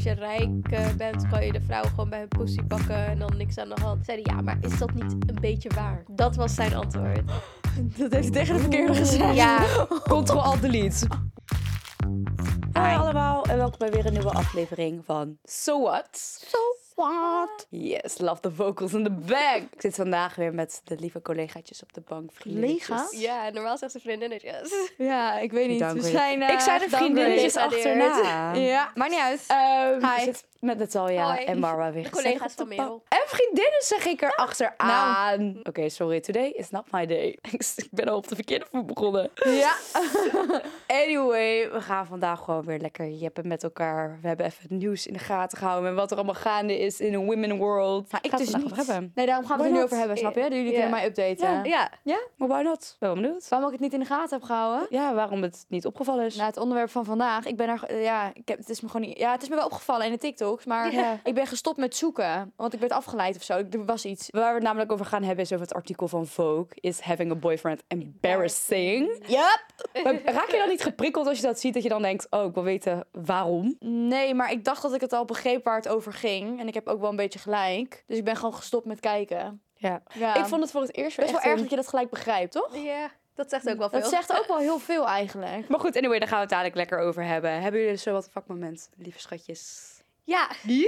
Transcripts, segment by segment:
als je rijk bent, kan je de vrouw gewoon bij hun poesie pakken en dan niks aan de hand. Zeiden ja, maar is dat niet een beetje waar? Dat was zijn antwoord. Dat heeft hij tegen de verkeerde gezegd. Ja. Ctrl-Alt-Delete. Hi allemaal en welkom bij weer een nieuwe aflevering van So What? So what? Yes, love the vocals in the back. Ik zit vandaag weer met de lieve collegaatjes op de bank. Collega's? Ja, normaal zegt ze vriendinnetjes. Ja, ik weet niet. We Downgrade. zijn, Ik zei de vriendinnetjes gedowngrade. achterna. Ja, maakt niet uit. Ik Hi. zit met Natalia Hoi. en Marwa weer De gezellig collega's op de van bank. Merel. En vriendinnen zeg ik er achteraan. Oké, sorry. Today is not my day. Ik ben al op de verkeerde voet begonnen. Ja. Anyway, we gaan vandaag gewoon weer lekker jeppen met elkaar. We hebben even het nieuws in de gaten gehouden en wat er allemaal gaande is in een women world. Nou, ik Gaan we dus het niet. vandaag over hebben. Nee, daarom gaan we Why het er nu not? over hebben, snap je? Dat jullie Ja. kunnen mij updaten. Ja. Maar why not? Ben wel benieuwd. Waarom ik het niet in de gaten heb gehouden? Ja, waarom het niet opgevallen is. Nou, het onderwerp van vandaag. Ik ben er, het is me gewoon niet. Ja, het is me wel opgevallen in de TikToks, maar Ja. ik ben gestopt met zoeken, want ik werd afgeleid of zo. Er was iets. Waar we het namelijk over gaan hebben is over het artikel van Vogue. Is having a boyfriend embarrassing? Yep. Maar raak je dan niet geprikkeld als je dat ziet, dat je dan denkt, oh, ik wil weten waarom? Nee, maar ik dacht dat ik het al begreep waar het over ging, en ik heb ook wel een beetje gelijk. Dus ik ben gewoon gestopt met kijken. Ja. Ja. Ik vond het voor het eerst best wel echt erg dat je dat gelijk begrijpt, toch? Ja, dat zegt ook wel veel. Dat zegt ook wel heel veel eigenlijk. Maar goed, anyway, daar gaan we het dadelijk lekker over hebben. Hebben jullie zo wat vakmoment, lieve schatjes? Ja.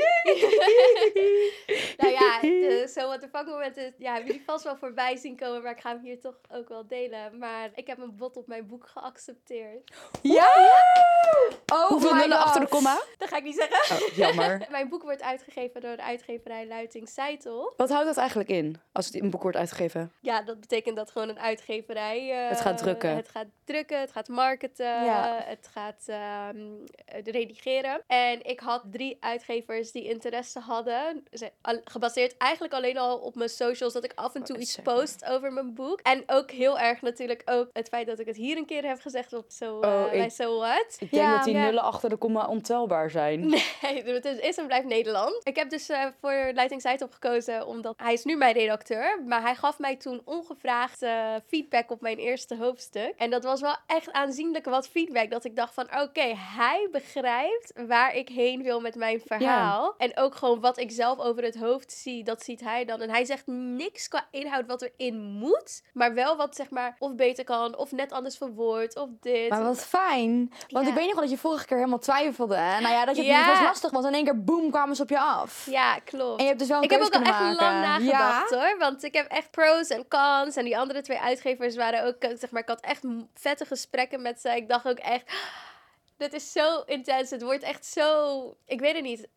Nou ja, zo wat de vakmomenten hebben jullie vast wel voorbij zien komen, maar ik ga hem hier toch ook wel delen. Maar ik heb een bod op mijn boek geaccepteerd. Ja! Oh Hoeveel my nullen God. achter de komma? Dat ga ik niet zeggen. Oh, jammer. Mijn boek wordt uitgegeven door de uitgeverij Luiting Seitel. Wat houdt dat eigenlijk in, als het in een boek wordt uitgegeven? Ja, dat betekent dat gewoon een uitgeverij... Het gaat drukken. Het gaat drukken, het gaat marketen, Ja. het gaat redigeren. En ik had 3 uitgevers die interesse hadden. Gebaseerd eigenlijk alleen al op mijn socials, dat ik af en toe iets post over mijn boek. En ook heel erg natuurlijk ook het feit dat ik het hier een keer heb gezegd op bij So What. Ik denk Ja, dat die ja. nullen achter de komma ontelbaar zijn. Nee, het is en blijft Nederland. Ik heb dus voor Luiting Seitel gekozen, omdat hij is nu mijn redacteur. Maar hij gaf mij toen ongevraagd feedback op mijn eerste hoofdstuk. En dat was wel echt aanzienlijk wat feedback. Dat ik dacht van, oké, hij begrijpt waar ik heen wil met mijn verhaal. En ook gewoon wat ik zelf over het hoofd zie, dat ziet hij dan. En hij zegt niks qua inhoud wat erin moet. Maar wel wat zeg maar of beter kan, of net anders verwoord, of dit. Maar wat fijn. Want Ja. ik weet nog wel dat je vorige keer helemaal twijfelde. Nou ja, dat je het Ja. was lastig was. En in één keer boem kwamen ze op je af. Ja, klopt. En je hebt dus wel een Ik heb keuze ook al echt kunnen lang maken. nagedacht Ja. hoor. Want ik heb echt pros en cons. En die andere 2 uitgevers waren ook, zeg maar, ik had echt vette gesprekken met ze. Ik dacht ook echt, dit is zo intens. Het wordt echt zo, ik weet het niet,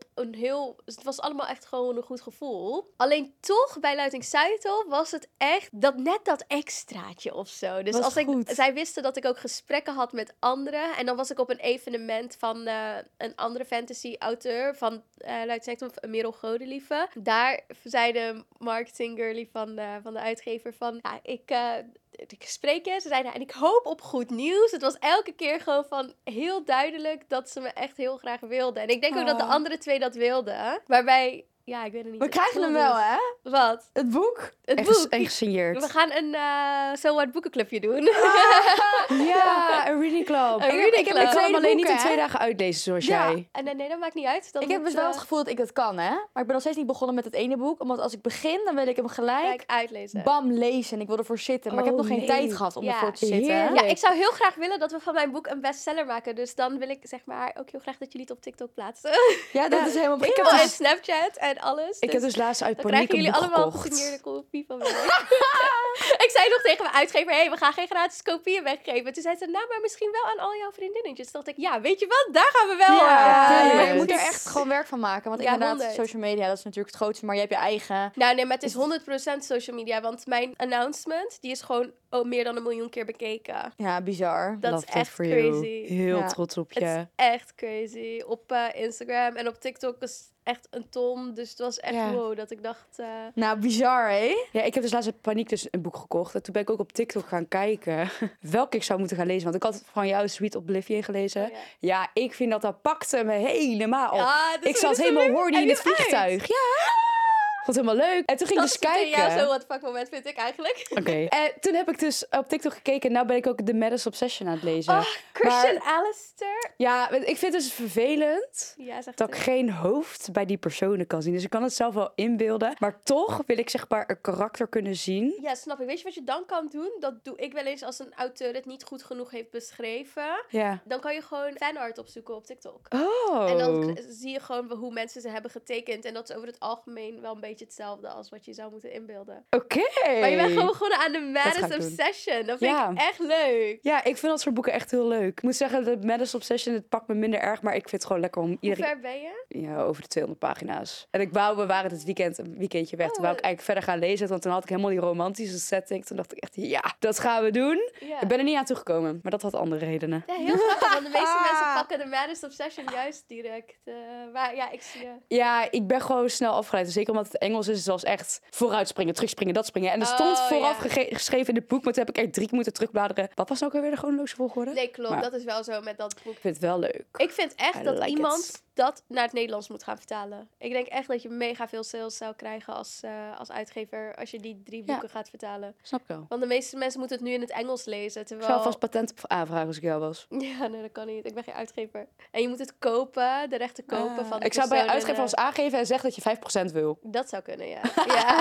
het was allemaal echt gewoon een goed gevoel. Alleen toch, bij Luiting Seitel was het echt net dat extraatje of zo. Dus Was als goed. zij wisten dat ik ook gesprekken had met anderen. En dan was ik op een evenement van een andere fantasy-auteur van Luiting Seitel, Merel Godelieve. Daar zei de marketing girlie van de uitgever van, ja, ik spreek je. Ze zeiden, en ik hoop op goed nieuws. Het was elke keer gewoon van heel duidelijk dat ze me echt heel graag wilden. En ik denk ook dat de andere 2 dat wilden. Waarbij, ja, ik weet het niet. We krijgen hem wel, hè? Wat? Het boek. Het En boek. gesigneerd. We gaan een So What boekenclubje doen. Ja, een reading club. Een reading Ik club. kan hem Tweede alleen niet boek, in hè? 2 dagen uitlezen zoals Ja. jij. En nee, dat maakt niet uit. Dan Ik heb moet, dus wel het gevoel dat ik dat kan, hè? Maar ik ben nog steeds niet begonnen met het ene boek. Omdat als ik begin, dan wil ik hem gelijk gelijk uitlezen. bam lezen. En ik wil ervoor zitten. Maar ik heb Oh, nog geen nee. tijd gehad om Ja. ervoor te zitten. Heerlijk. Ja, ik zou heel graag willen dat we van mijn boek een bestseller maken. Dus dan wil ik zeg maar ook heel graag dat jullie het op TikTok plaatsen. Ja, dat is helemaal Ik heb prima. Oh, en Snapchat en alles. Ik heb dus laatst uit dan paniek krijgen een jullie boek allemaal gekocht. gesigneerde kopie van mij. Ik zei nog tegen mijn uitgever, we gaan geen gratis kopieën weggeven. Toen zei ze, nou, maar misschien wel aan al jouw vriendinnetjes. Toen dacht ik, ja, weet je wat, daar gaan we wel. Ja, maar je yes. moet er echt gewoon werk van maken. Want Ja, inderdaad, 100. social media, dat is natuurlijk het grootste. Maar je hebt je eigen... Nou nee, maar het is 100% social media. Want mijn announcement, die is gewoon meer dan 1 miljoen keer bekeken. Ja, bizar. Dat Love is that echt for you. crazy. Heel Ja. trots op Het is je. echt crazy. Op Instagram en op TikTok is echt een ton. Dus het was echt Ja. wow dat ik dacht... Nou, bizar, hè? Ja, ik heb dus laatst uit paniek dus een boek gekocht. En toen ben ik ook op TikTok gaan kijken welke ik zou moeten gaan lezen. Want ik had van jou Sweet Oblivion gelezen. Oh, ja. Ja, ik vind dat pakte me helemaal op. Ah, dat Ik is zat zo helemaal leuk. horny Hij in het doet uit. vliegtuig. Ja. vond het helemaal leuk. En toen ging ik Dat dus is kijken. ja, zo'n what the fuck moment vind ik eigenlijk. Oké. En toen heb ik dus op TikTok gekeken. Nou ben ik ook The Madness Obsession aan het lezen. Oh, Christian Maar- Alistair. Ja, ik vind het dus vervelend Ja, zeg dat ik geen hoofd bij die personen kan zien. Dus ik kan het zelf wel inbeelden. Maar toch wil ik zeg maar een karakter kunnen zien. Ja, snap ik. Weet je wat je dan kan doen? Dat doe ik wel eens als een auteur het niet goed genoeg heeft beschreven. Ja. Dan kan je gewoon fanart opzoeken op TikTok. Oh. En dan zie je gewoon hoe mensen ze hebben getekend. En dat is over het algemeen wel een beetje hetzelfde als wat je zou moeten inbeelden. Oké. Maar je bent gewoon begonnen aan de ga Madness ik doen. Obsession. Dat vind Ja. ik echt leuk. Ja, ik vind dat soort boeken echt heel leuk. Ik moet zeggen, de Madness Obsession, het pakt me minder erg. Maar ik vind het gewoon lekker om Hoe iedereen... ver ben je? Ja, over de 200 pagina's. En we waren dit weekend een weekendje weg. Toen Oh, wou ik eigenlijk verder gaan lezen. Want toen had ik helemaal die romantische setting. Toen dacht ik echt, ja, dat gaan we doen. Ja. Ik ben er niet aan toegekomen. Maar dat had andere redenen. Ja, heel grappig, want de meeste mensen pakken de Madness Obsession juist direct. Maar ja, ik zie je. Ja, ik ben gewoon snel afgeleid. Zeker omdat het Engels is. Zoals echt vooruitspringen, terugspringen, dat springen. En er stond Oh, vooraf ja. geschreven in het boek. Maar toen heb ik echt 3 keer moeten terugbladeren. Wat was nou ook alweer de chronologische volgorde? Nee, klopt. Maar- Dat is wel zo met dat boek. Ik vind het wel leuk. Ik vind echt I dat like iemand it. dat naar het Nederlands moet gaan vertalen. Ik denk echt dat je mega veel sales zou krijgen als uitgever als je die 3 boeken gaat vertalen. Snap ik wel. Want de meeste mensen moeten het nu in het Engels lezen. Ik Terwijl... zou vast patent op aanvragen als ik jou was. Ja, nee, dat kan niet. Ik ben geen uitgever. En je moet het kopen, de rechten kopen van de Ik zou bij een persoon uitgever en, als aangeven en zeggen dat je 5% wil. Dat zou kunnen, ja.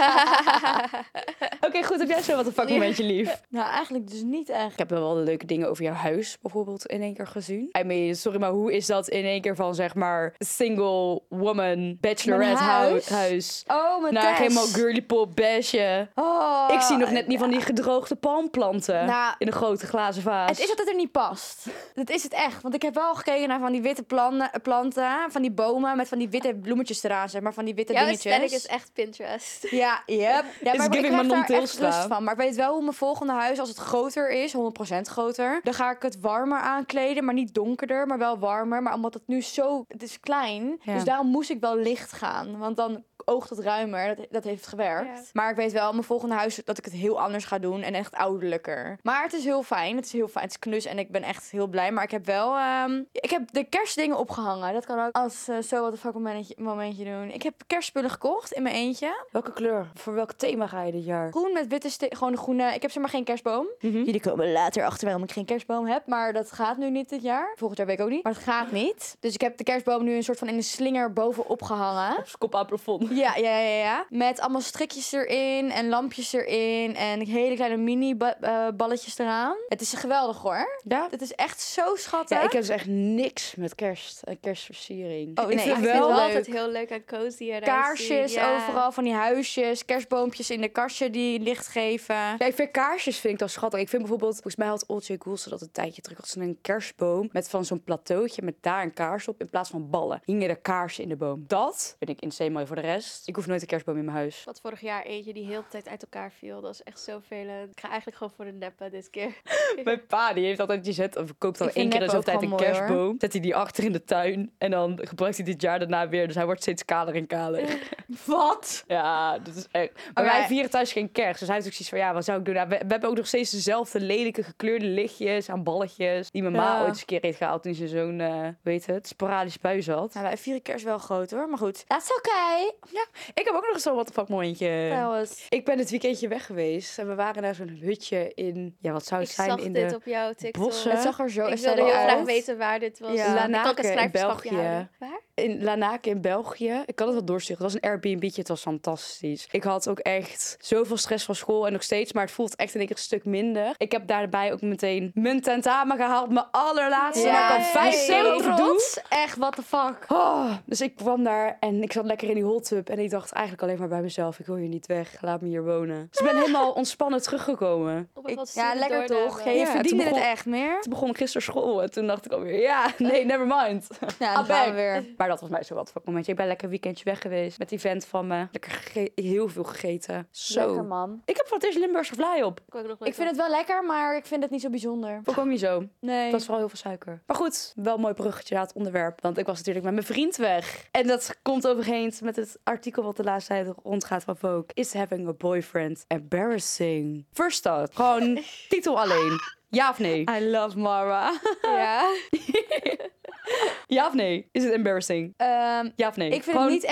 Ja. Oké, goed. Heb jij zo wat een fuck momentje lief? Nou, eigenlijk dus niet echt. Ik heb wel de leuke dingen over jouw huis bijvoorbeeld in één keer gezien. I mean, sorry, maar hoe is dat in één keer van zeg maar single woman bachelorette Mijn huis? huis Oh, mijn naar Tess. helemaal girly pop beige. Oh, Ik zie nog net niet van die gedroogde palmplanten Nou, in een grote glazen vaas. Het is dat het er niet past. Dat is het echt. Want ik heb wel gekeken naar van die witte planten, van die bomen met van die witte bloemetjes eraan, zeg maar, van die witte Jouw dingetjes. aesthetic is echt Pinterest. Ja, yep. Ja, maar ik giving krijg Manon daar echt Tilstra. lust van. Maar ik weet wel hoe mijn volgende huis, als het groter is, 100% groter, dan ga ik het warmer aankleden, maar niet donkerder, maar wel warmer. Maar omdat het nu zo, het is klein, Ja. dus daarom moest ik wel licht gaan. Want dan oogt het ruimer. Dat heeft gewerkt. Ja. Maar ik weet wel, mijn volgende huis, dat ik het heel anders ga doen en echt ouderlijker. Maar het is heel fijn. Het is heel fijn. Het is knus en ik ben echt heel blij. Maar ik heb wel, ik heb de kerstdingen opgehangen. Dat kan ook als zo wat een fuck momentje doen. Ik heb kerstspullen gekocht in mijn eentje. Welke kleur? Voor welk thema ga je dit jaar? Groen met witte gewoon een groene. Ik heb zeg maar geen kerstboom. Jullie komen later achter waarom ik geen kerstboom heb. Maar dat gaat nu niet dit jaar. Volgend jaar weet ik ook niet. Maar het gaat niet. Dus ik heb de kerstboom nu een soort van in een slinger bovenop gehangen. Kop aan het plafond. Ja. Met allemaal strikjes erin en lampjes erin. En hele kleine mini-balletjes eraan. Het is geweldig hoor. Ja? Het is echt zo schattig. Ja, ik heb dus echt niks met kerst en kerstversiering. Oh, ik nee, vind ik wel... vind het altijd leuk. heel leuk en cozy eruit Kaarsjes zien. Ja. overal, van die huisjes. Kerstboompjes in de kastje die licht geven. Ja, ik vind kaarsjes vind ik dan schattig. Ik vind bijvoorbeeld, volgens mij had Olcay Goulson dat een tijdje terug. Had ze een kerstboom met van zo'n plateautje met daar een kaars op in plaats van ballen. Hingen er kaarsen in de boom. Dat vind ik insane mooi voor de rest. Ik hoef nooit een kerstboom in mijn huis. Wat vorig jaar eentje die heel de tijd uit elkaar viel. Dat is echt zo vervelend. Ik ga eigenlijk gewoon voor de neppen dit keer. Mijn pa die heeft altijd, die zet, of koopt dan Ik één vind keer in neppen zoveel tijd ook een gewoon mooi, kerstboom. Zet hij die achter in de tuin. En dan gebruikt hij dit jaar daarna weer. Dus hij wordt steeds kaler en kaler. Wat? Ja, dat is echt... Maar Oké. wij vieren thuis geen kerst. Dus hij heeft ook zoiets van, ja, wat zou ik doen? Nou, we hebben ook nog steeds dezelfde lelijke gekleurde lichtjes aan balletjes. Die mijn ma Ja. ooit eens een keer heeft gehaald toen ze zo'n, weet het, sporadisch bui zat. Nou, wij vieren kerst wel groot hoor. Maar goed, dat is oké. Ik heb ook nog zo'n what the fuck momentje. Trouwens. Ik ben het weekendje weg geweest. En we waren naar zo'n hutje in... Ja, wat zou Ik het zijn? zag in dit de op jouw TikTok. bossen. Het zag er zo Ik wilde heel graag weten waar dit was. Ja. Dan kan ik Lanaken een in schrijverschapje België. houden. Waar? In Lanaken in België. Ik kan het wel doorsturen. Het was een Airbnb'tje. Het was fantastisch. Ik had ook echt zoveel stress van school en nog steeds. Maar het voelt echt in één keer een stuk minder. Ik heb daarbij ook meteen mijn tentamen gehaald. Mijn allerlaatste. Waar ik al 5 keer over doe. Echt, what the fuck. Oh, dus ik kwam daar en ik zat lekker in die hot tub. En ik dacht eigenlijk alleen maar bij mezelf. Ik wil hier niet weg. Laat me hier wonen. Dus ik ben helemaal ontspannen teruggekomen. Op een wat Ja, stoere lekker doornemen. toch? Ja, je Ja, verdiende toen het begon- echt meer. Toen begon ik gisteren school. En toen dacht ik alweer, ja, nee, never mind. Ja, dan gaan we weer. Maar dat was mij zo wat voor momentje. Ik ben lekker een weekendje weg geweest met die vent van me. Lekker heel veel gegeten. Zo. Lekker man. Ik heb voor het eerst Limburgse vlaai op. Ik, ook nog Ik vind het wel lekker, maar ik vind het niet zo bijzonder. Hoe kwam je zo? Nee. Dat is vooral heel veel suiker. Maar goed, wel een mooi bruggetje naar het onderwerp. Want ik was natuurlijk met mijn vriend weg. En dat komt overeen met het artikel wat de laatste tijd rondgaat van Vogue. Is having a boyfriend embarrassing? First thought. Gewoon titel alleen. Ja of nee? I love Mara. Ja. Ja of nee? Is het embarrassing? Ja of nee? Ik vind Gewoon- het niet... Nee?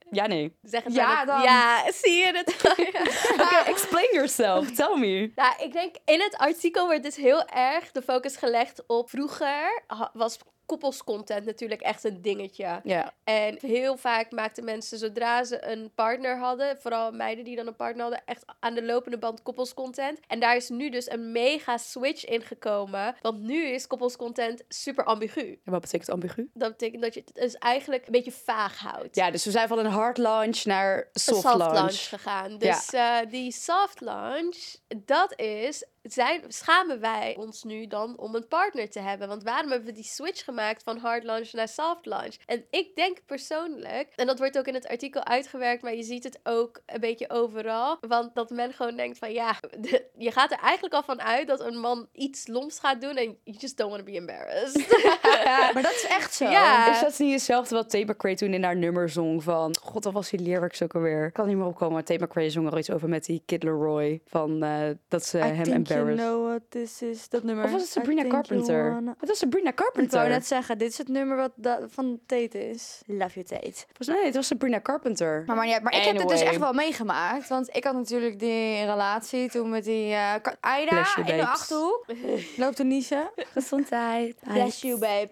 Ja, nee. Zeg het Ja, maar. dan. Ja, zie je het? Oké, explain yourself. Tell me. Nou, ik denk in het artikel wordt dus heel erg de focus gelegd op vroeger was koppelscontent natuurlijk echt een dingetje. Ja. En heel vaak maakten mensen, zodra ze een partner hadden, vooral meiden die dan een partner hadden, echt aan de lopende band koppelscontent. En daar is nu dus een mega switch in gekomen. Want nu is koppelscontent super ambigu. En wat betekent ambigu? Dat betekent dat je het dus eigenlijk een beetje vaag houdt. Ja, dus we zijn van een hard launch naar Een soft soft launch. launch gegaan. Dus die soft launch, dat is... Schamen wij ons nu dan om een partner te hebben? Want waarom hebben we die switch gemaakt van hard launch naar soft launch? En ik denk persoonlijk, en dat wordt ook in het artikel uitgewerkt, maar je ziet het ook een beetje overal, want dat men gewoon denkt van ja, je gaat er eigenlijk al van uit dat een man iets loms gaat doen en you just don't want to be embarrassed. Maar dat is echt zo. Ja. Is dat niet hetzelfde wat Tate McRae toen in haar nummer zong van... God, wat was die lyrics ook alweer? Ik kan niet meer opkomen, maar Tate McRae zong er iets over met die Kid Laroi. Van dat ze hem embarrassed. You know what this is, dat nummer. Of was het Sabrina I think you Carpenter? wanna- Het was Sabrina Ik wou Carpenter. net zeggen, dit is het nummer wat van Tate is. Love you, Tate. Nee, het was Sabrina Carpenter. Maar ik heb het dus Anyway. echt wel meegemaakt. Want ik had natuurlijk die relatie toen met die Aida Bless you, in de babes. Achterhoek. Loopt te niezen. Gezondheid. Bless you, babe.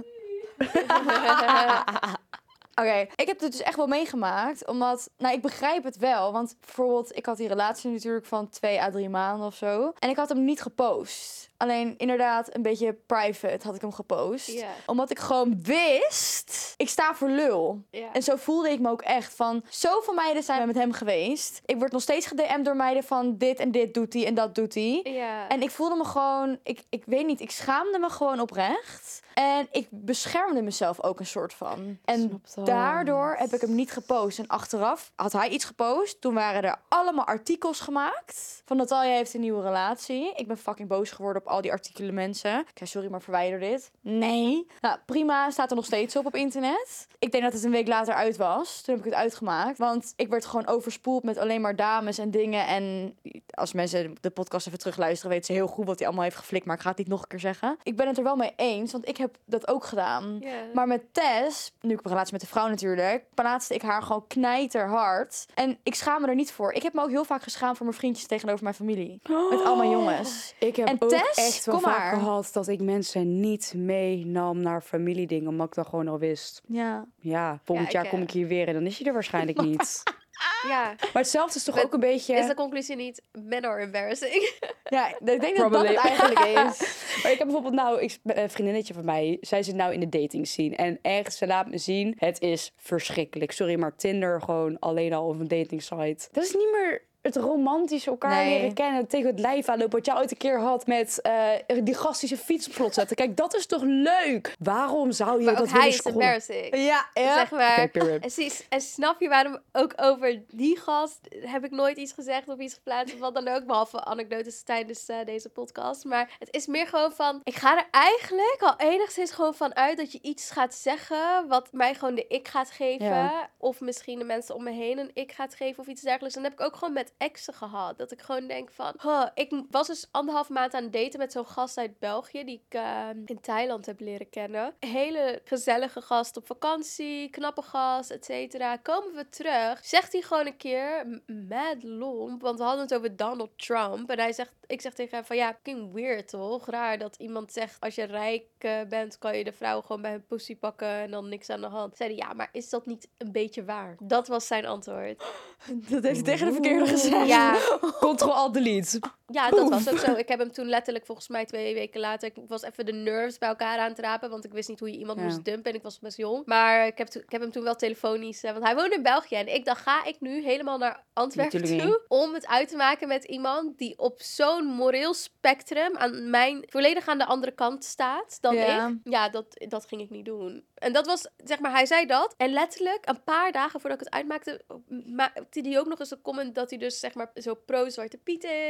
Oké, ik heb het dus echt wel meegemaakt, omdat, nou, ik begrijp het wel, want bijvoorbeeld, ik had die relatie natuurlijk van 2 à 3 maanden of zo, en ik had hem niet gepost. Alleen inderdaad een beetje private had ik hem gepost. Ja. Omdat ik gewoon wist, ik sta voor lul. Ja. En zo voelde ik me ook echt van, zoveel meiden zijn met hem geweest. Ik word nog steeds gedM'd door meiden van dit en dit doet hij en dat doet hij. Ja. En ik voelde me gewoon, ik weet niet, ik schaamde me gewoon oprecht. En ik beschermde mezelf ook een soort van. En Snap dat. daardoor heb ik hem niet gepost. En achteraf had hij iets gepost. Toen waren er allemaal artikels gemaakt. Van Natalia heeft een nieuwe relatie. Ik ben fucking boos geworden op al die artikelen mensen. Ik zei, sorry, maar verwijder dit. Nee. Nou, prima. Staat er nog steeds op internet. Ik denk dat het een week later uit was. Toen heb ik het uitgemaakt. Want ik werd gewoon overspoeld met alleen maar dames en dingen. En als mensen de podcast even terugluisteren, weten ze heel goed wat hij allemaal heeft geflikt. Maar ik ga het niet nog een keer zeggen. Ik ben het er wel mee eens, want ik heb dat ook gedaan. Ja. Maar met Tess, nu ik heb een relatie met de vrouw natuurlijk, plaatste ik haar gewoon knijterhard. En ik schaam me er niet voor. Ik heb me ook heel vaak geschaamd voor mijn vriendjes tegenover mijn familie. Met allemaal jongens. Ik heb En ook Tess, echt wel kom vaak maar. gehad dat ik mensen niet meenam naar familiedingen, omdat ik dat gewoon al wist. Ja. Ja, volgend Ja, jaar kom ik hier weer en dan is je er waarschijnlijk niet. Ja. Maar hetzelfde is toch Met- ook een beetje... Is de conclusie niet men are embarrassing? Ja, ik denk dat dat Probably. het eigenlijk is. Maar ik heb bijvoorbeeld een vriendinnetje van mij, zij zit nou in de dating scene. En echt, ze laat me zien, het is verschrikkelijk. Sorry, maar Tinder gewoon alleen al op een dating site. Dat is niet meer het romantische elkaar Nee. leren kennen, tegen het lijf aanlopen, wat jij ooit een keer had met die gast die zijn fiets op slot zetten. Kijk, dat is toch leuk? Waarom zou je Maar dat ook hij willen is scrollen? embarrassing. Ja, ja. Zeg maar. Oké, period. En snap je waarom ook over die gast heb ik nooit iets gezegd of iets geplaatst of wat dan ook, behalve anekdotes tijdens deze podcast. Maar het is meer gewoon van, ik ga er eigenlijk al enigszins gewoon van uit dat je iets gaat zeggen wat mij gewoon de ik gaat geven. Ja. Of misschien de mensen om me heen een ik gaat geven of iets dergelijks. En dat heb ik ook gewoon met exen gehad. Dat ik gewoon denk van, ik was dus 1,5 maand aan het daten met zo'n gast uit België die ik in Thailand heb leren kennen. Hele gezellige gast op vakantie, knappe gast, et cetera. Komen we terug, zegt hij gewoon een keer, mad lomp, want we hadden het over Donald Trump. En ik zeg tegen hem van, ja, fucking weird toch? Raar dat iemand zegt, als je rijk bent, kan je de vrouw gewoon bij hun pussy pakken en dan niks aan de hand. Zei hij, ja, maar is dat niet een beetje waar? Dat was zijn antwoord. Dat heeft hij tegen de verkeerde gezegd. Ja, Ctrl-Alt-Delete. ja, dat was ook zo. Ik heb hem toen letterlijk volgens mij 2 weken later... Ik was even de nerves bij elkaar aan het rapen. Want ik wist niet hoe je iemand Ja. moest dumpen. En ik was best jong. Maar ik heb hem toen wel telefonisch... want hij woonde in België. En ik dacht, ga ik nu helemaal naar Antwerpen Natuurlijk toe... om het uit te maken met iemand... die op zo'n moreel spectrum... volledig aan de andere kant staat dan Ja. ik. Ja, dat ging ik niet doen. En dat was, zeg maar, hij zei dat. En letterlijk, een paar dagen voordat ik het uitmaakte... maakte hij ook nog eens een comment... dat hij dus, zeg maar, zo pro-Zwarte Piet is, et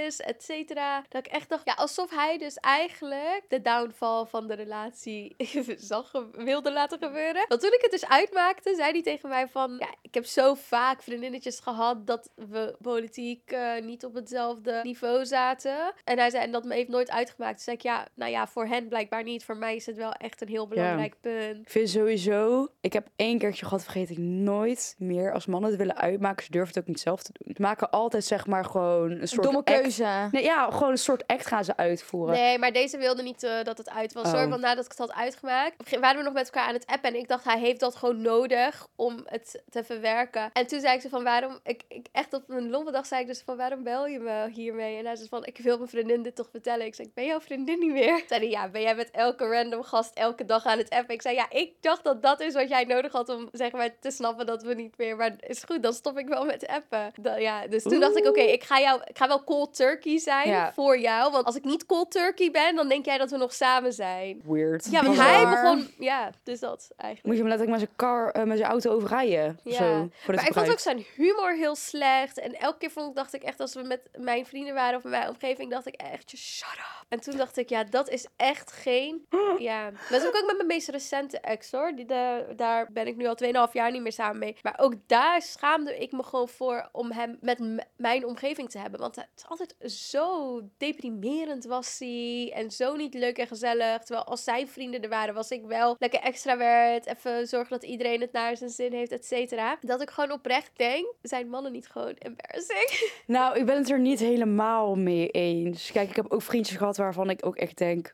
cetera. Dat ik echt dacht, ja, alsof hij dus eigenlijk de downfall van de relatie wilde laten gebeuren. Want toen ik het dus uitmaakte, zei hij tegen mij van, ja, ik heb zo vaak vriendinnetjes gehad dat we politiek niet op hetzelfde niveau zaten. En hij zei, en dat me heeft nooit uitgemaakt. Toen zei ik, ja, nou ja, voor hen blijkbaar niet. Voor mij is het wel echt een heel belangrijk punt. Ik vind sowieso, ik heb 1 keertje gehad, vergeet ik nooit meer. Als mannen het willen uitmaken, ze durven het ook niet zelf te doen. Ze maken altijd zeg maar gewoon een soort domme act. keuze. Nee, ja, gewoon een soort act gaan ze uitvoeren. Nee, maar deze wilde niet dat het uit was. Hoor, want nadat ik het had uitgemaakt, waren we nog met elkaar aan het appen. En ik dacht, hij heeft dat gewoon nodig om het te verwerken. En toen zei ik ze van, waarom... Ik echt op mijn lompe dag zei ik dus van, waarom bel je me hiermee? En hij zei van, ik wil mijn vriendin dit toch vertellen. Ik zei, ben jouw vriendin niet meer? Zei hij, ja, ben jij met elke random gast elke dag aan het appen? Ik zei, ja, ik dacht dat dat is wat jij nodig had om zeg maar te snappen dat we niet meer... Maar is goed, dan stop ik wel met appen. Dus toen dacht ik, oké, ik ga wel cold turkey zijn voor jou. Want als ik niet cold turkey ben, dan denk jij dat we nog samen zijn. Weird. Ja, want hij begon... Ja, dus dat eigenlijk. Moet je hem letterlijk met zijn auto overrijden? Ja, zo, maar ik vond ook zijn humor heel slecht. En elke keer dacht ik echt, als we met mijn vrienden waren of met mijn omgeving, dacht ik echt, shut up. En toen dacht ik, ja, dat is echt geen... Ja, dat is ook met mijn meest recente ex, hoor. Daar ben ik nu al 2,5 jaar niet meer samen mee. Maar ook daar schaamde ik me gewoon voor om hem met mijn omgeving te hebben. Want het is altijd zo deprimerend was hij. En zo niet leuk en gezellig. Terwijl als zijn vrienden er waren, was ik wel lekker extra werd. Even zorgen dat iedereen het naar zijn zin heeft, et cetera. Dat ik gewoon oprecht denk, zijn mannen niet gewoon embarrassing? Nou, ik ben het er niet helemaal mee eens. Kijk, ik heb ook vriendjes gehad waarvan ik ook echt denk,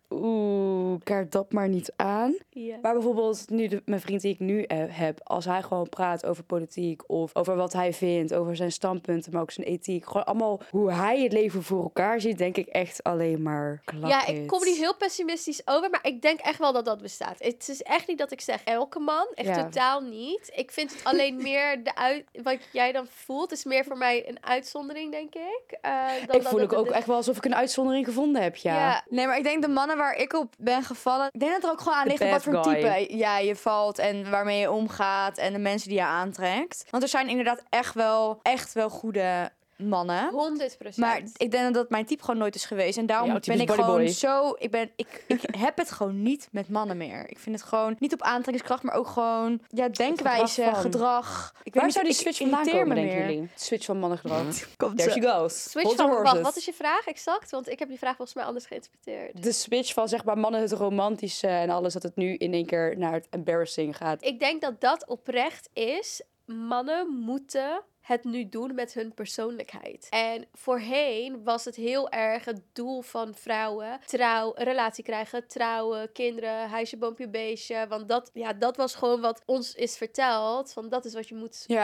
kaart dat maar niet aan. Ja. Maar bijvoorbeeld nu mijn vriend die ik nu heb, als hij gewoon praat over politiek of over wat hij vindt, over zijn standpunten, maar ook zijn ethiek, gewoon allemaal hoe hij het leven voor elkaar ziet, denk ik echt alleen maar klap. Ja, ik kom niet heel pessimistisch over, maar ik denk echt wel dat dat bestaat. Het is echt niet dat ik zeg elke man, echt totaal niet. Ik vind het alleen meer wat jij dan voelt, is meer voor mij een uitzondering, denk ik. Ik voel ik ook echt wel alsof ik een uitzondering gevonden heb, ja. Nee, maar ik denk de mannen waar ik op ben gevallen, ik denk dat er ook gewoon aan ligt op wat voor type je valt en waarmee je omgaat en de mensen die je aantrekt. Want er zijn inderdaad echt wel goede mannen. 100%. Maar ik denk dat dat mijn type gewoon nooit is geweest. En daarom ben ik gewoon zo... Ik heb het gewoon niet met mannen meer. Ik vind het gewoon niet op aantrekkingskracht, maar ook gewoon denkwijze, gedrag. Waar zou die switch vandaan komen, denken jullie? Switch van mannengedrag. There she goes. Switch van, wacht, wat is je vraag exact? Want ik heb die vraag volgens mij anders geïnterpreteerd. De switch van zeg maar mannen het romantische en alles, dat het nu in één keer naar het embarrassing gaat. Ik denk dat dat oprecht is. Mannen moeten het nu doen met hun persoonlijkheid. En voorheen was het heel erg het doel van vrouwen. Een relatie krijgen, trouwen, kinderen, huisje, boompje, beestje. Want dat was gewoon wat ons is verteld. Van dat is wat je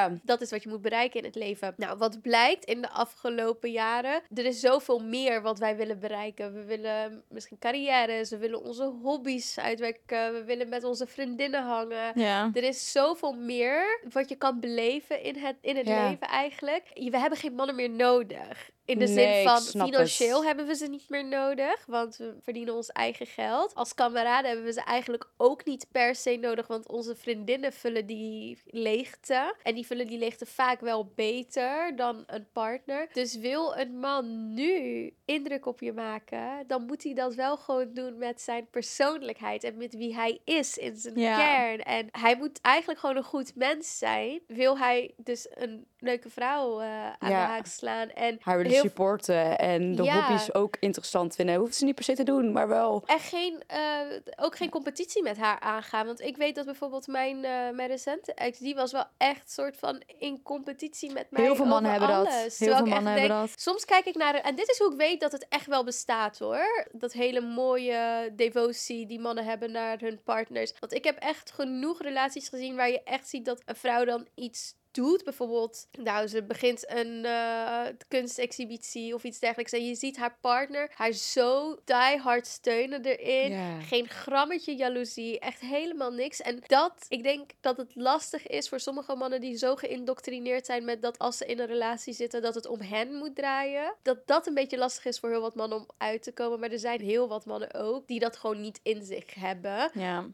moet bereiken in het leven. Nou, wat blijkt in de afgelopen jaren? Er is zoveel meer wat wij willen bereiken. We willen misschien carrières, we willen onze hobby's uitwerken, we willen met onze vriendinnen hangen. Ja. Er is zoveel meer wat je kan beleven in het leven eigenlijk. We hebben geen mannen meer nodig. In de zin van financieel hebben we ze niet meer nodig. Want we verdienen ons eigen geld. Als kameraden hebben we ze eigenlijk ook niet per se nodig. Want onze vriendinnen vullen die leegte. En die vullen die leegte vaak wel beter dan een partner. Dus wil een man nu indruk op je maken, dan moet hij dat wel gewoon doen met zijn persoonlijkheid. En met wie hij is in zijn kern. En hij moet eigenlijk gewoon een goed mens zijn. Wil hij dus een leuke vrouw aan de haak slaan. En hij wil supporten en de hobby's ook interessant vinden. Hoeft ze niet per se te doen, maar wel. En ook geen competitie met haar aangaan. Want ik weet dat bijvoorbeeld mijn recente ex, die was wel echt soort van in competitie met mij. Heel veel mannen hebben alles. dat. Heel veel mannen hebben dat. Soms kijk ik naar en dit is hoe ik weet dat het echt wel bestaat, hoor. Dat hele mooie devotie die mannen hebben naar hun partners. Want ik heb echt genoeg relaties gezien waar je echt ziet dat een vrouw dan iets doet. Bijvoorbeeld, ze begint een kunstexhibitie of iets dergelijks. En je ziet haar partner haar zo diehard steunen erin. Yeah. Geen grammetje jaloezie. Echt helemaal niks. En ik denk dat het lastig is voor sommige mannen die zo geïndoctrineerd zijn met dat als ze in een relatie zitten, dat het om hen moet draaien. Dat een beetje lastig is voor heel wat mannen om uit te komen. Maar er zijn heel wat mannen ook die dat gewoon niet in zich hebben. Ja. Om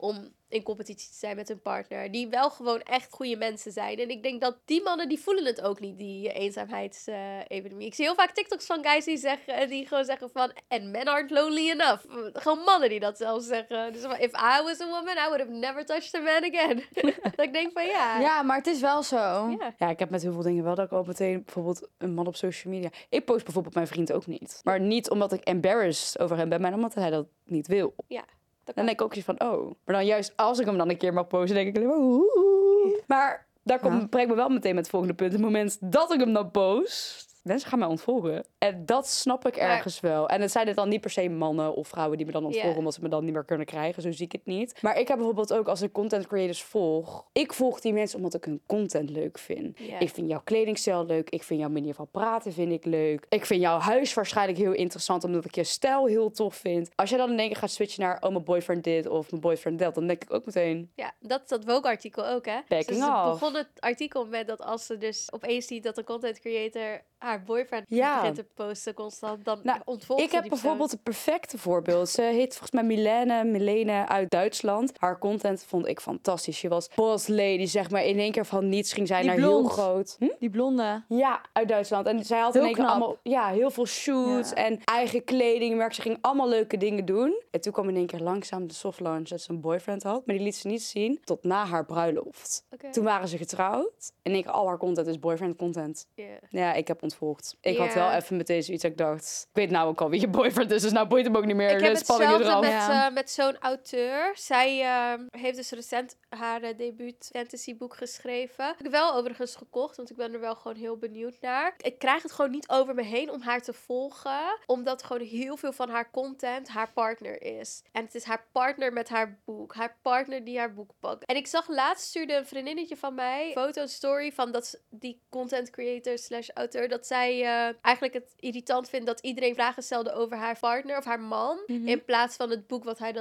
in competitie te zijn met hun partner. Die wel gewoon echt goede mensen zijn. En ik denk dat die mannen, die voelen het ook niet, die eenzaamheidsepidemie. Ik zie heel vaak TikToks van guys die gewoon zeggen van, and men aren't lonely enough. Gewoon mannen die dat zelfs zeggen. Dus if I was a woman, I would have never touched a man again. Dat ik denk van ja. Ja, maar het is wel zo. Ja. Ja, ik heb met heel veel dingen wel dat ik al meteen bijvoorbeeld een man op social media... Ik post bijvoorbeeld mijn vriend ook niet. Maar niet omdat ik embarrassed over hem ben, maar omdat hij dat niet wil. Ja. Dan denk ik ook eens van, oh. Maar dan juist als ik hem dan een keer mag posten, denk ik alleen maar... Oeh. Maar daar brengt me wel meteen met het volgende punt. Het moment dat ik hem dan post... Mensen gaan mij ontvolgen. En dat snap ik ergens wel. En het zijn het dan niet per se mannen of vrouwen die me dan ontvolgen... omdat ze me dan niet meer kunnen krijgen. Zo zie ik het niet. Maar ik heb bijvoorbeeld ook, als ik content creators volg... Ik volg die mensen omdat ik hun content leuk vind. Ja. Ik vind jouw kledingstijl leuk. Ik vind jouw manier van praten vind ik leuk. Ik vind jouw huis waarschijnlijk heel interessant... omdat ik je stijl heel tof vind. Als je dan in één keer gaat switchen naar... oh, mijn boyfriend dit of mijn boyfriend dat... dan denk ik ook meteen... Ja, dat is dat Vogue-artikel ook, hè? Backing Ze off. begon het artikel met dat als ze dus opeens ziet dat een content creator haar boyfriend Ja. begint te posten constant, dan Nou, ontvolgt ik ze heb die bijvoorbeeld het perfecte voorbeeld. Ze heet volgens mij Milene uit Duitsland. Haar content vond ik fantastisch. Je was boss lady, zeg maar. In één keer van niets ging zij Die naar blond. heel groot. Die blonde. Ja, uit Duitsland. En zij had in Heel één keer knap. allemaal heel veel shoots Ja. en eigen kledingmerk. Ze ging allemaal leuke dingen doen. En toen kwam in één keer langzaam de soft launch dat ze een boyfriend had. Maar die liet ze niet zien tot na haar bruiloft. Oké. Toen waren ze getrouwd. En ik al haar content is boyfriend content. Ja. Ja, ik heb ontvolgd. Ik had Ja. wel even meteen zoiets dat ik dacht... Ik weet nou ook al wie je boyfriend is, dus nou boeit hem ook niet meer. Ik heb De spanning is hetzelfde eraf. met zo'n auteur. Zij heeft dus recent haar debuut fantasyboek geschreven. Heb ik wel overigens gekocht, want ik ben er wel gewoon heel benieuwd naar. Ik krijg het gewoon niet over me heen om haar te volgen, omdat gewoon heel veel van haar content haar partner is. En het is haar partner met haar boek. Haar partner die haar boek pakt. En ik zag laatst, stuurde een vriendinnetje van mij foto story van die content creator / auteur, dat zij eigenlijk het irritant vindt dat iedereen vragen stelde over haar partner of haar man, in plaats van het boek wat hij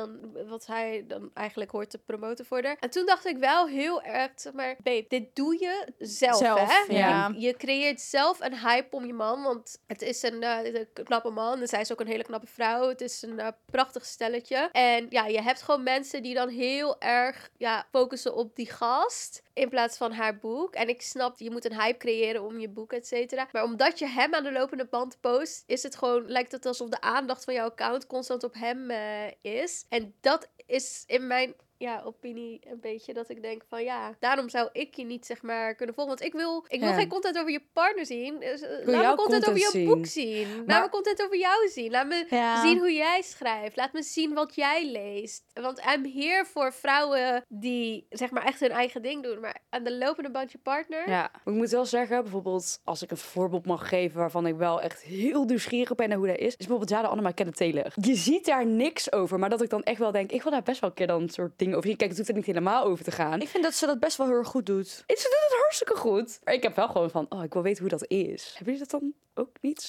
dan eigenlijk hoort te promoten voor haar. En toen dacht ik wel heel erg, zeg maar, babe, dit doe je zelf, hè? Ja. Je creëert zelf een hype om je man, want het is een knappe man en zij is ook een hele knappe vrouw. Het is een prachtig stelletje. En ja, je hebt gewoon mensen die dan heel erg focussen op die gast in plaats van haar boek. En ik snap, je moet een hype creëren om je boek, et cetera. Maar omdat je hem aan de lopende band post, lijkt het alsof de aandacht van jouw account constant op hem is. En dat is in mijn opinie een beetje dat ik denk van daarom zou ik je niet, zeg maar, kunnen volgen. Want ik wil geen content over je partner zien. Dus, laat me jouw content over je content boek zien. Laat me content over jou zien. Laat me zien hoe jij schrijft. Laat me zien wat jij leest. Want I'm here voor vrouwen die, zeg maar, echt hun eigen ding doen. Maar aan de lopende band je partner. Ja, maar ik moet wel zeggen, bijvoorbeeld als ik een voorbeeld mag geven waarvan ik wel echt heel nieuwsgierig ben naar hoe dat is bijvoorbeeld Jade Annema Kenneth Taylor. Je ziet daar niks over, maar dat ik dan echt wel denk, ik wil daar best wel een keer dan een soort dingen over zien. Kijk, het hoeft er niet helemaal over te gaan. Ik vind dat ze dat best wel heel erg goed doet. Ze doet het hartstikke goed. Maar ik heb wel gewoon van, ik wil weten hoe dat is. Hebben jullie dat dan ook niet?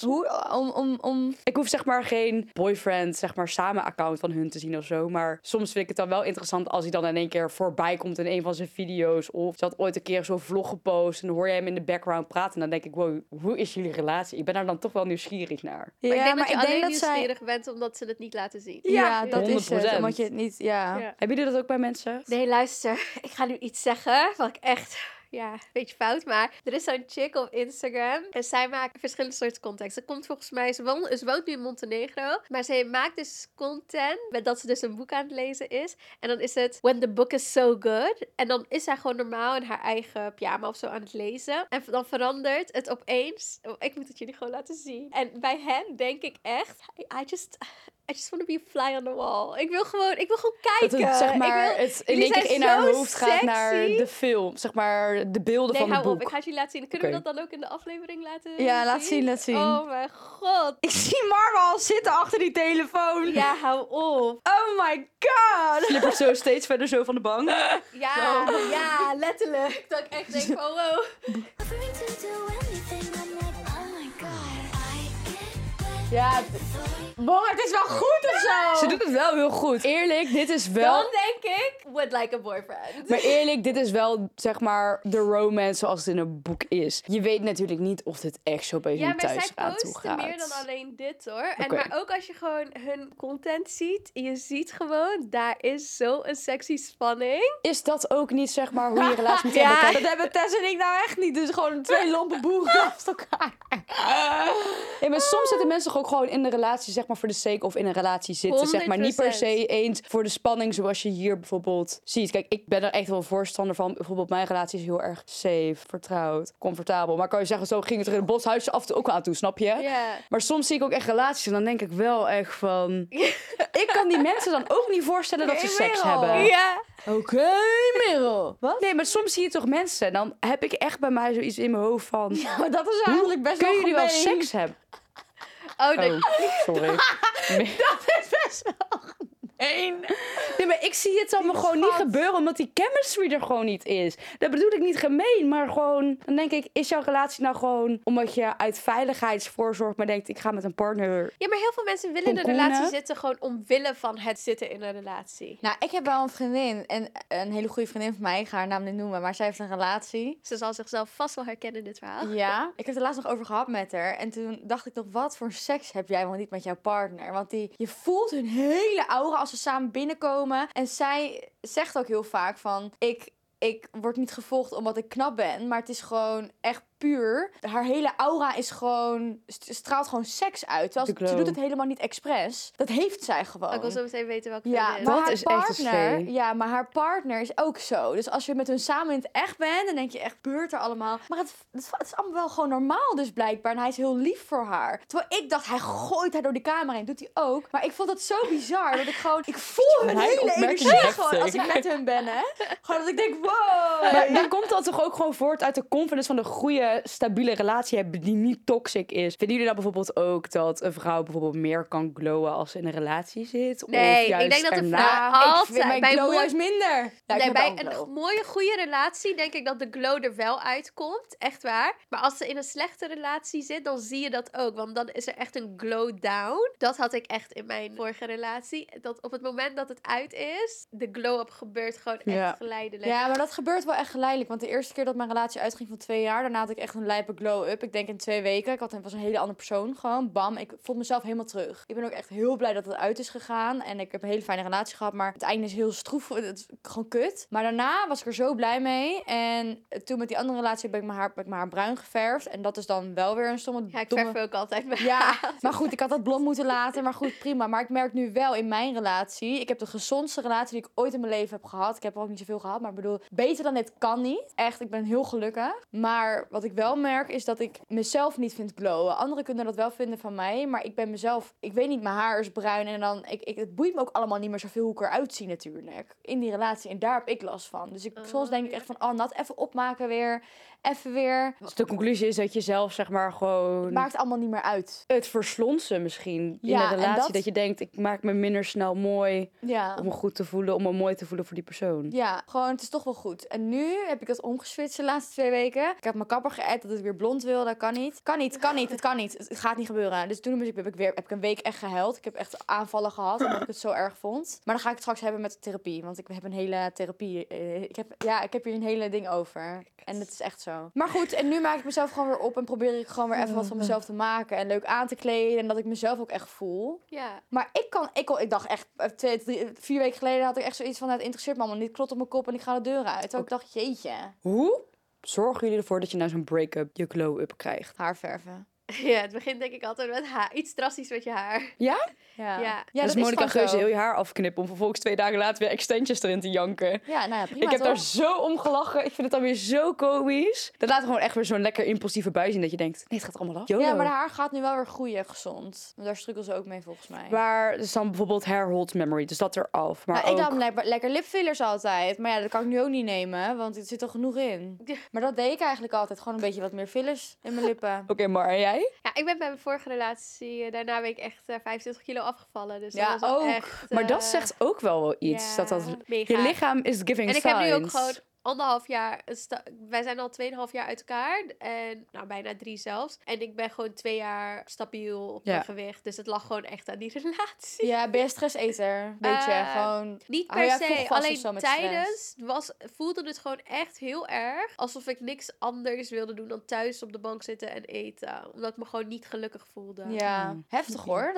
Hoe? Ik hoef zeg maar geen boyfriend, zeg maar samen account van hun te zien of zo. Maar soms vind ik het dan wel interessant als hij dan in één keer voorbij komt in een van zijn video's. Of ze had ooit een keer zo'n vlog gepost en dan hoor je hem in de background praten. En dan denk ik, wow, hoe is jullie relatie? Ik ben daar dan toch wel nieuwsgierig naar. Maar ik denk dat je alleen dat nieuwsgierig bent omdat ze het niet laten zien. Ja, dat is 100%. het. Omdat je het niet... Ja. Hebben jullie dat ook bij mensen? Nee, luister. Ik ga nu iets zeggen wat ik echt... een beetje fout, maar er is zo'n chick op Instagram en zij maakt verschillende soorten content. Ze komt volgens mij, ze woont nu in Montenegro, maar ze maakt dus content met dat ze dus een boek aan het lezen is. En dan is het When the book is so good. En dan is zij gewoon normaal in haar eigen pyjama of zo aan het lezen. En dan verandert het opeens. Ik moet het jullie gewoon laten zien. En bij hen denk ik echt, I just want to be a fly on the wall. Ik wil gewoon kijken. Dat het, zeg maar, het in één keer in haar hoofd gaat naar sexy. de film. Zeg maar, de beelden van het hou boek. op. Ik ga het jullie laten zien. Kunnen we dat dan ook in de aflevering laten zien? Ja, laat zien. Oh mijn god. Ik zie Marwa al zitten achter die telefoon. Ja, hou op. Oh my god. Flippert zo steeds verder zo van de bank. Ja, letterlijk. Dat ik echt denk van wow. Offering to do anything, I'm like, oh my god. I get Ja, Bon, het is wel goed of zo. Ze doet het wel heel goed. Eerlijk, dit is wel... Dan denk ik, would like a boyfriend. Maar eerlijk, dit is wel, zeg maar, de romance zoals het in een boek is. Je weet natuurlijk niet of dit echt zo bij hun thuis aan toe posten gaat. meer dan alleen dit hoor. En Oké. maar ook als je gewoon hun content ziet, je ziet gewoon, daar is zo'n sexy spanning. Is dat ook niet, zeg maar, hoe je relatie moet Ja. hebben? Dat hebben Tess en ik nou echt niet. Dus gewoon 2 lompe boeren naast elkaar. Ja, maar soms zitten mensen toch ook gewoon in de relatie, zeg maar, voor de sake of in een relatie zitten. Zeg maar niet per 100%. se eens voor de spanning zoals je hier bijvoorbeeld ziet. Kijk, ik ben er echt wel voorstander van. Bijvoorbeeld mijn relatie is heel erg safe, vertrouwd, comfortabel. Maar kan je zeggen, zo ging het er in het boshuisje af en toe ook wel aan toe, snap je? Ja. Maar soms zie ik ook echt relaties en dan denk ik wel echt van... Ik kan die mensen dan ook niet voorstellen dat ze seks hebben. Ja. Oké, Merel. Wat? Nee, maar soms zie je toch mensen. Dan heb ik echt bij mij zoiets in mijn hoofd van... Maar dat is eigenlijk best wel Kunnen jullie wel gemeen. seks hebben? Oh, nee. Oh, sorry. Nee. Dat is best wel gemeen. Nee, maar ik zie het allemaal gewoon niet gebeuren omdat die chemistry er gewoon niet is. Dat bedoel ik niet gemeen, maar gewoon... Dan denk ik, is jouw relatie nou gewoon omdat je uit veiligheidsvoorzorg maar denkt, ik ga met een partner... Ja, maar heel veel mensen willen in een Pompoenen. relatie zitten gewoon omwille van het zitten in een relatie. Nou, ik heb wel een vriendin. En een hele goede vriendin van mij. Ik ga haar naam niet noemen. Maar zij heeft een relatie. Ze zal zichzelf vast wel herkennen in dit verhaal. Ja. Ik heb het er laatst nog over gehad met haar. En toen dacht ik nog, wat voor seks heb jij wel niet met jouw partner? Want je voelt hun hele aura als ze samen binnenkomen. En zij zegt ook heel vaak van... Ik word niet gevolgd omdat ik knap ben. Maar het is gewoon echt puur. Haar hele aura is gewoon... straalt gewoon seks uit. Terwijl De ze glow. doet het helemaal niet expres. Dat heeft zij gewoon. Ik wil zo meteen weten welke Ja, vriendin. maar Dat haar is echt een partner, slee. ja, maar haar partner is ook zo. Dus als je met hun samen in het echt bent, dan denk je echt, gebeurt er allemaal. Maar het is allemaal wel gewoon normaal dus blijkbaar. En hij is heel lief voor haar. Terwijl ik dacht, hij gooit haar door de camera heen. Doet hij ook. Maar ik vond dat zo bizar. Dat ik gewoon, ik voel hun Mijn hele opmerking energie heftig. gewoon als ik met hun ben, hè. Gewoon dat ik denk, wow. Maar dan komt dat toch ook gewoon voort uit de confidence van een goede, stabiele relatie hebben die niet toxic is. Vinden jullie dan bijvoorbeeld ook dat een vrouw bijvoorbeeld meer kan glowen als ze in een relatie zit? Nee, of juist ik denk dat een erna? vrouw Ik altijd... vind mijn bij glow mooi- juist minder. Ja, ik Nee, heb bij wel een glow. een mooie, goede relatie denk ik dat de glow er wel uitkomt. Echt waar. Maar als ze in een slechte relatie zit, dan zie je dat ook. Want dan is er echt een glow down. Dat had ik echt in mijn vorige relatie. Dat op het moment dat het uit is, de glow-up gebeurt gewoon echt Ja. geleidelijk. Ja, maar dat gebeurt wel echt geleidelijk. Want de eerste keer dat mijn relatie uitging van 2 jaar, daarna had ik echt een lijpe glow-up. Ik denk in 2 weken. Was een hele andere persoon. Gewoon bam. Ik voel mezelf helemaal terug. Ik ben ook echt heel blij dat het uit is gegaan. En ik heb een hele fijne relatie gehad. Maar het einde is heel stroef. Het is gewoon kut. Maar daarna was ik er zo blij mee. En toen met die andere relatie heb ik mijn haar bruin geverfd. En dat is dan wel weer een stomme... Ja, ik domme... verf ook altijd mijn Ja, haar. maar goed, ik had dat blond moeten laten. Maar goed, prima. Maar ik merk nu wel in mijn relatie... Ik heb de gezondste relatie die ik ooit in mijn leven heb gehad. Ik heb er ook niet zoveel gehad. Maar ik bedoel, beter dan dit kan niet. Echt, ik ben heel gelukkig. Maar wat ik wel merk is dat ik mezelf niet vind glowen. Anderen kunnen dat wel vinden van mij. Maar ik ben mezelf... Ik weet niet, mijn haar is bruin. En dan... Het boeit me ook allemaal niet meer zoveel hoe ik eruit zie natuurlijk. In die relatie. En daar heb ik last van. Dus soms denk ik echt van... Oh, Nat, even opmaken weer. Even weer. Dus de conclusie is dat je zelf, zeg maar, gewoon... Het maakt allemaal niet meer uit. Het verslonsen misschien in Ja, een en relatie. dat- Dat je denkt, ik maak me minder snel mooi Ja. om me goed te voelen, om me mooi te voelen voor die persoon. Ja, gewoon, het is toch wel goed. En nu heb ik dat omgeswitcht de laatste 2 weken. Ik heb mijn kapper geëd dat ik weer blond wil. Dat kan niet. Het kan niet. Het gaat niet gebeuren. Dus toen heb ik een week echt gehuild. Ik heb echt aanvallen gehad, omdat ik het zo erg vond. Maar dan ga ik het straks hebben met de therapie. Want ik heb een hele therapie. Ik heb hier een hele ding over. En het is echt zo. Maar goed, en nu maak ik mezelf gewoon weer op. En probeer ik gewoon weer even wat van mezelf te maken. En leuk aan te kleden. En dat ik mezelf ook echt voel. Ja. Maar ik dacht echt, 4 weken geleden had ik echt zoiets van, het interesseert me allemaal niet. Klot op mijn kop en ik ga de deur uit. Terwijl ik dacht, jeetje, Hoe zorgen jullie ervoor dat je na zo'n break-up je glow-up krijgt? haar verven. Ja, het begint denk ik altijd met haar. Iets drastisch met je haar. Ja? Ja, Ja. ja dus dat Monica is gewoon Geuze zo. heel je haar afknippen om vervolgens 2 dagen later weer extensions erin te janken. Ja, nou ja, prima Ik heb toch? daar zo om gelachen. Ik vind het dan weer zo komisch. Dat laat gewoon echt weer zo'n lekker impulsieve bui zien dat je denkt, nee, het gaat allemaal af. YOLO. Ja, maar de haar gaat nu wel weer groeien, gezond. Want daar struggelen ze ook mee volgens mij. Maar is dan bijvoorbeeld hair holds memory, dus dat eraf. Maar Nou, ik ook... nam lekker lipfillers altijd. Maar ja, dat kan ik nu ook niet nemen, want er zit er genoeg in. Ja. Maar dat deed ik eigenlijk altijd. Gewoon een beetje wat meer fillers in mijn lippen. Oké, maar en jij? Ja, ik ben bij mijn vorige relatie, daarna ben ik echt 25 kilo afgevallen. Dus Ja, dat was wel ook. echt... Maar dat zegt ook wel iets. ja, dat mega. je lichaam is giving En ik signs. heb nu ook gewoon 1,5 jaar... wij zijn al 2,5 jaar uit elkaar. En nou, bijna 3 zelfs. En ik ben gewoon 2 jaar stabiel op mijn gewicht. Dus het lag gewoon echt aan die relatie. Ja, ben je stresseter? Beetje, gewoon... Niet hou per jij vroeg se. vast of Alleen zo met tijdens voelde het gewoon echt heel erg. Alsof ik niks anders wilde doen dan thuis op de bank zitten en eten. Omdat ik me gewoon niet gelukkig voelde. Ja, heftig hoor.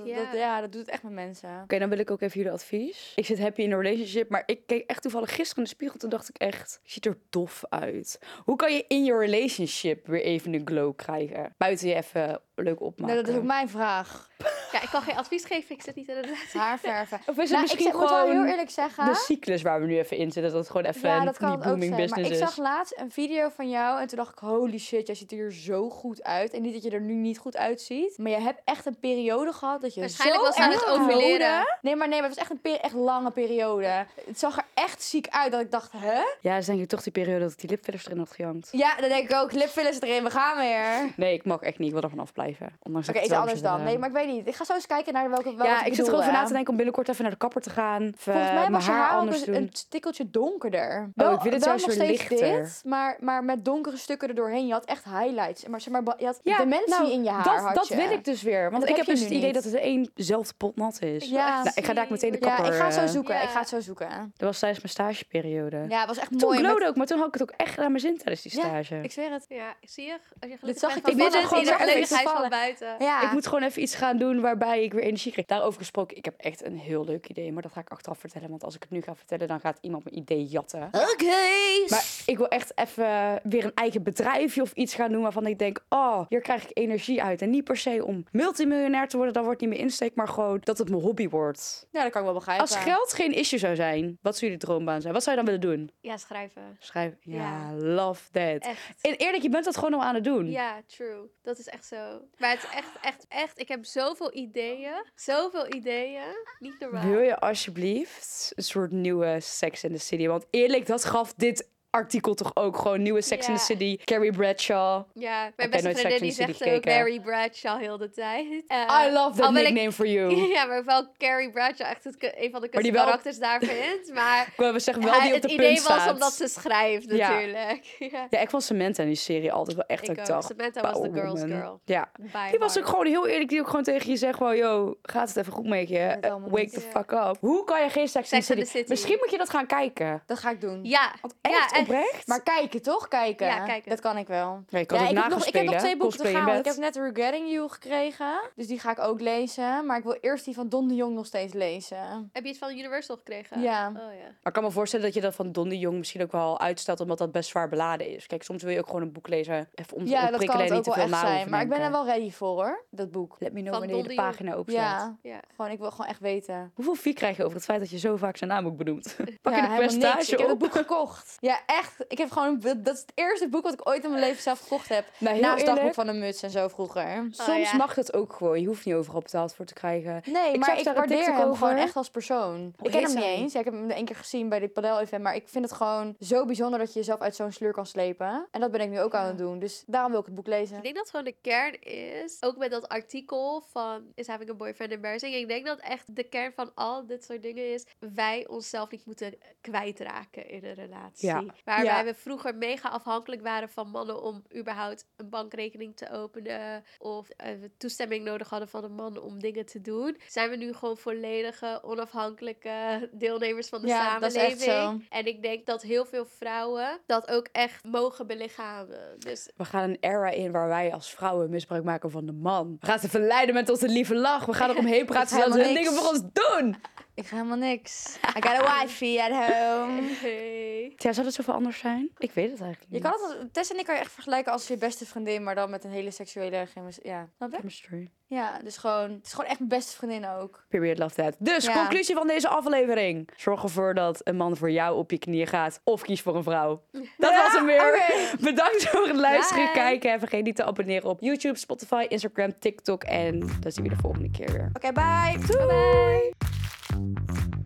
Ja. Dat doet het echt met mensen. Oké, dan wil ik ook even jullie advies. Ik zit happy in een relationship, maar ik keek echt toevallig gisteren in de spiegel. Toen dacht ik echt, je ziet er dof uit. Hoe kan je in je relationship weer even een glow krijgen? Buiten je even leuk opmaken. Nee, dat is ook mijn vraag. Ja, ik kan geen advies geven. Ik zit niet in de relatie. Haar verven. Of is het Nou, misschien ik moet wel gewoon heel eerlijk zeggen... de cyclus waar we nu even in zitten? Dat het gewoon even Ja, een dat kan die het ook booming zijn. Maar business ik is. zag laatst een video van jou en toen dacht ik, holy shit, jij ziet er hier zo goed uit. En niet dat je er nu niet goed uitziet, maar je hebt echt een periode gehad dat je Waarschijnlijk zo was ze aan het erg ovuleren. rode. Nee, maar het was echt een echt lange periode. Het zag er echt ziek uit dat ik dacht, hè? Ja, dat is denk ik toch die periode dat ik die lipfillers erin had gejankt. Ja, dan denk ik ook, lipfillers erin, we gaan weer. Nee, ik mag echt niet. Ik wil er vanaf blijven. Ondanks dat Oké, ik iets het wel anders dan. zit, Nee, maar ik weet niet. Ik ga zo eens kijken naar welke Ja, ik zit erover na te denken. denken om binnenkort even naar de kapper te gaan. Of, Volgens mij mijn was je haar ook anders doen. een tikkeltje donkerder. Oh, ik vind het wel juist nog weer steeds lichter. dit, maar met donkere stukken erdoorheen. Je had echt highlights. Maar zeg maar, je had Ja, dementie nou, in je haar. dat wil ik dus weer. Want dat ik heb heb je dus het nu idee niet. dat het éénzelfde pot nat is. Ja. Nou, ik ga daar meteen de Ja, kapper... ik ga het zo eh, zoeken. Ja. Ik ga het zo zoeken. Dat was tijdens mijn stageperiode. Ja, het was echt Toen mooi. glowde ook, maar toen had ik het ook echt naar mijn zin tijdens die Ja, stage. Ik zweer het. Ja, zie je? Als je Dit gelukkig zag bent ik van niet. binnen, Ik moet zie je gewoon de zeggen, gelukkigheid van toevallig. buiten. Ja. Ik moet gewoon even iets gaan doen waarbij ik weer energie krijg. Daarover gesproken, ik heb echt een heel leuk idee. Maar dat ga ik achteraf vertellen. Want als ik het nu ga vertellen, dan gaat iemand mijn idee jatten. Oké. Maar ik wil echt even weer een eigen bedrijfje of iets gaan doen waarvan ik denk, oh, hier krijg ik energie uit. En niet per se om multimiljonair te worden, dan wordt niet meer insteek, maar gewoon dat het mijn hobby wordt. Ja, dat kan ik wel begrijpen. Als geld geen issue zou zijn, wat zou jullie droombaan zijn? Wat zou je dan willen doen? Ja, schrijven. Schrijven. Ja, Ja. love that. Echt. En eerlijk, je bent dat gewoon al aan het doen. Ja, true. Dat is echt zo. Maar het is echt. Ik heb zoveel ideeën. Zoveel ideeën. Niet normaal. Wil je alsjeblieft een soort nieuwe Sex in the City? Want eerlijk, dat gaf dit artikel toch ook gewoon nieuwe Sex in the Ja. City. Carrie Bradshaw. Ja, Heb mijn jij beste nooit Sex vriendin die and the zegt City gekeken? Barry Bradshaw heel de tijd. I love that al wil ik- nickname for you. Ja, maar wel Carrie Bradshaw echt een van de Maar die wel- karakters daar vindt. Maar Ik wil even zeggen, wel die op het de idee punt was staat. omdat ze schrijft Ja. natuurlijk. Ja. Ja, ik vond Samantha in die serie altijd wel echt Ik dat ik ook. dacht, Samantha was de power girl's woman. girl. Ja. By Die was heart. ook gewoon heel eerlijk. Die ook gewoon tegen je zegt van, yo, gaat het even goed met je? Het allemaal Wake niet. the Ja. fuck up. Hoe kan je geen Sex in the Sex in City? the City. Misschien moet je dat gaan kijken. Dat ga ik doen. Ja. Want Ja, echt, oprecht. Maar kijken, toch? Kijken. Ja, kijken. Dat kan ik wel. Ja, je kan Ja, het ook ik heb nog 2 boeken te cosplay in gaan. Want ik bed. heb net Regretting You gekregen. Dus die ga ik ook lezen. Maar ik wil eerst die van Don de Jong nog steeds lezen. Heb je het van Universal gekregen? Ja. Oh ja. Maar ik kan me voorstellen dat je dat van Don de Jong misschien ook wel uitstelt, omdat dat best zwaar beladen is. Kijk, soms wil je ook gewoon een boek lezen, even om te Ja, dat kan ontprikkelen en het niet ook te wel veel echt na zijn. Maar ik ben er denken. wel ready voor, hoor. Dat boek. Let me know Van wanneer je Don de de Jong. pagina opslaat. Ja. Ja. Gewoon, ik wil gewoon echt weten. Hoeveel fee krijg je over het feit dat je zo vaak zijn naam ook benoemt? Pak je Ja, de helemaal niks. percentage Ik heb het op? boek gekocht. Ja, echt. Ik heb gewoon... Dat is het eerste boek wat ik ooit in mijn leven zelf gekocht heb. Nou, heel Naast het dagboek eerlijk, van een muts en zo vroeger. soms ja. mag het ook gewoon. Je hoeft niet overal betaald voor te krijgen. Nee, Ik maar zag ik daar een waardeer TikTok hem over. gewoon echt als persoon. Hoe Ik ken heet hem niet zij? eens. Ja, ik heb hem 1 keer gezien bij dit padel-event. Maar ik vind het gewoon zo bijzonder dat je jezelf uit zo'n sleur kan slepen. En dat ben ik nu ook aan het doen. Dus daarom wil ik het boek lezen. Ik denk dat gewoon de kern is, ook met dat artikel van Is Having a Boyfriend Embarrassing. Ik denk dat echt de kern van al dit soort dingen is, wij onszelf niet moeten kwijtraken in een relatie. Ja. Waarbij Ja. we vroeger mega afhankelijk waren van mannen om überhaupt een bankrekening te openen. Of we toestemming nodig hadden van een man om dingen te doen. Zijn we nu gewoon volledige, onafhankelijke deelnemers van de Ja, dat is echt samenleving. zo. En ik denk dat heel veel vrouwen dat ook echt mogen belichamen. Dus We gaan een era in waar wij als vrouwen misbruik maken van de man. We gaan ze verleiden met onze lieve lach. We gaan er omheen praten zodat ze hun helemaal dingen niks. voor ons doen. Ik ga helemaal niks. I got a wifey at home. hey. Ja, zou dat zoveel anders zijn? Ik weet het eigenlijk Je niet. kan het, Tess en ik kan je echt vergelijken als je beste vriendin, maar dan met een hele seksuele ja. Snap je? Chemistry. Ja, dus gewoon, het is gewoon echt mijn beste vriendin ook. Period, love that. Dus, Ja. conclusie van deze aflevering. Zorg ervoor dat een man voor jou op je knieën gaat. Of kies voor een vrouw. Dat was hem weer. Oké. Bedankt voor het luisteren, Bye. kijken. En vergeet niet te abonneren op YouTube, Spotify, Instagram, TikTok. En dan zien we de volgende keer weer. Oké, bye. Bye bye.